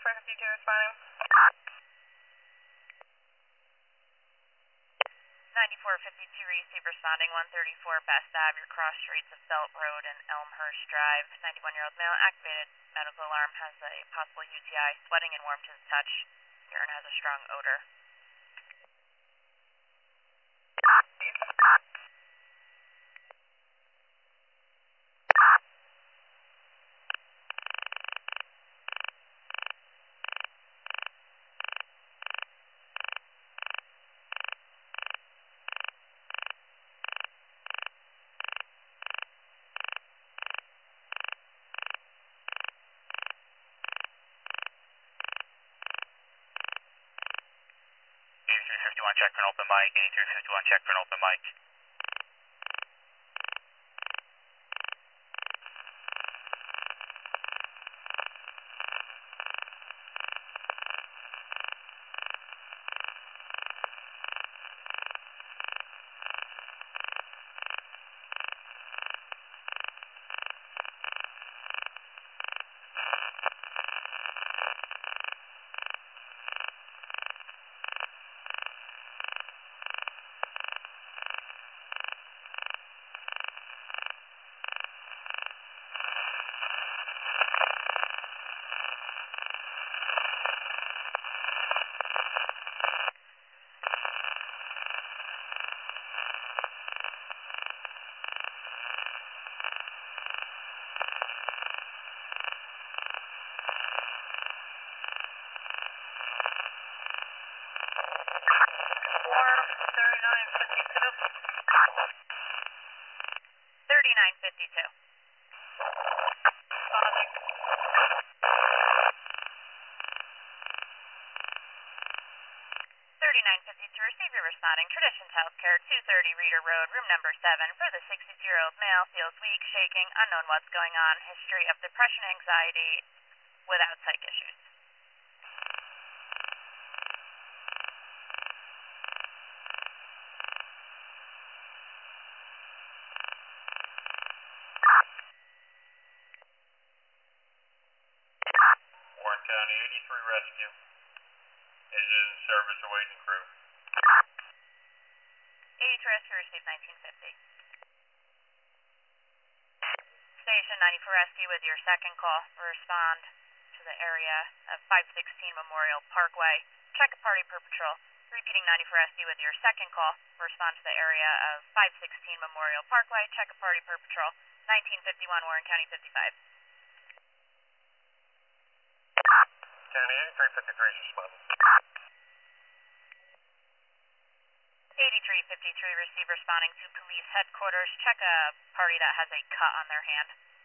9452 responding. 9452 receive responding 134 Best Ave. Your cross streets of Belt Road and Elmhurst Drive. 91-year-old male activated medical alarm has a possible UTI, sweating and warm to the touch. Urine has a strong odor. Check for an open mic, 8351 check for an open mic. Form 3952. 3952. Responding. 3952 receiver responding. Traditions Healthcare, 230 Reader Road, room number 7. For the 62-year-old male, feels weak, shaking, unknown what's going on. History of depression, anxiety, without psych issues. Warren County 83 Rescue. Engine in service awaiting crew. 83 Rescue received 1950. Station 94 Rescue with your second call. Respond to the area of 516 Memorial Parkway. Check a party per patrol. Repeating 94 Rescue with your second call. Respond to the area of 516 Memorial Parkway. Check a party per patrol. 1951 Warren County 55. County 8353 is responding. 8353 receive responding to police headquarters. Check a party that has a cut on their hand.